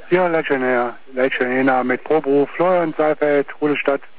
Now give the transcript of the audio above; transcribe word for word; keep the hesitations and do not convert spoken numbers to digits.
Ja, Leitschener, Leitschener mit Proberuf, Florian Seifeld, Ruhestadt.